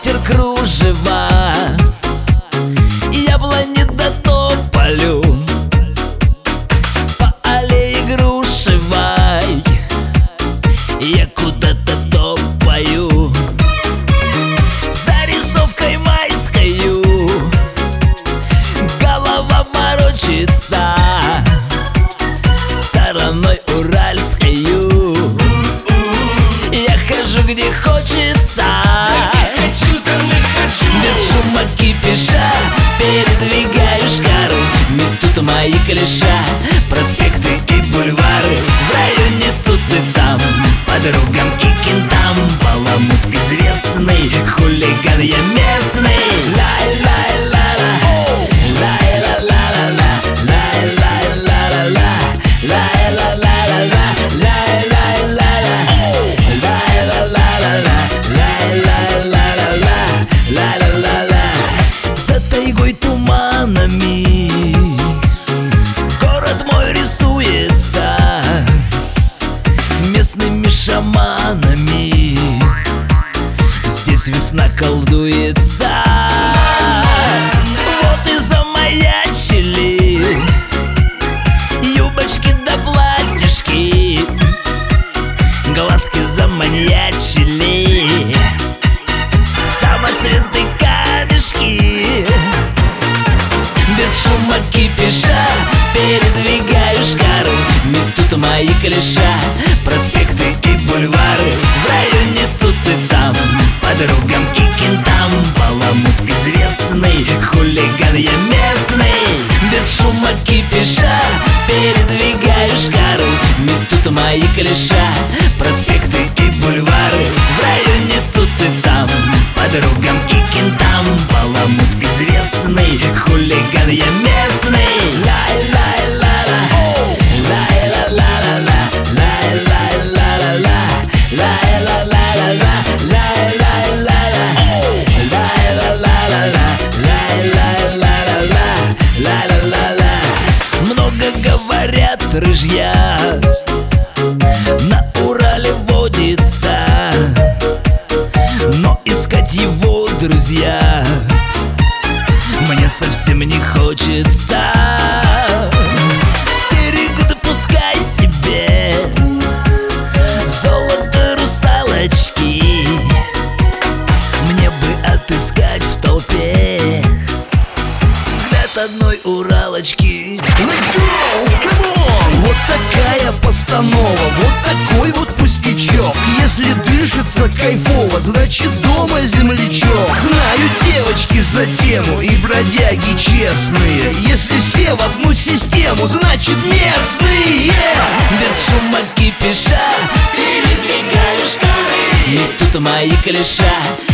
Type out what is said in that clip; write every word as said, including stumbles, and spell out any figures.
ветер кружева, яблони до тополю, по аллее грушевой я куда-то топаю. За рисовкой майскою голова морочится, стороной уральскою я хожу где хочется. Без шума кипиша передвигаю шкару, метут мои клиша, проспекты и бульвары. В районе тут и там, подругам и кентам, баламут известный, хулиган я местный. Лай-лай-ла-ла, лай-ла-ла-ла-ла, лай-лай-ла-ла-ла, лай-ла-ла-ла-ла, лай-лай-ла-ла, лай-ла-ла-ла-ла, лай-лай-ла-ла-ла, ла-ла-ла-ла. За тайгой туманами город мой рисуется местными шаманами. Здесь весна колдуется. Вот и замаячили юбочки да платьишки, глазки заманьячили, самоцветы камешки. Без шума кипиша передвигаю шкару, метут мои клиша, проспекты и бульвары. В районе тут и там, подругам и кентам, баламут известный, хулиган я местный. Без шума кипиша передвигаю шкару, метут мои клиша, проспекты и бульвары. В районе тут и там, подругам и кентам, баламут известный, хулиган я местный. Лай-лай-ла-ла, лай-ла-ла-ла-ла, лай-лай-ла-ла-ла, лай-ла-ла-ла-ла, лай-лай-ла-ла, лай-ла-ла-ла-ла, лай-лай-ла-ла-ла, ла-ла-ла-ла. Много говорят рыжья, на Урале водится, но искать его, друзья, мне совсем не хочется. Стерегут, пускай себе золото русалочки, мне бы отыскать в толпе взгляд одной уралочки. Let's go, come on! Вот такая постанова, вот такой вот пустячок. Если дышится кайфово, значит дома землячок. Знают девочки за тему и бродяги честные. Если все в одну систему, значит местные. Без шума кипиша передвигаю шкары, метут мои клиша,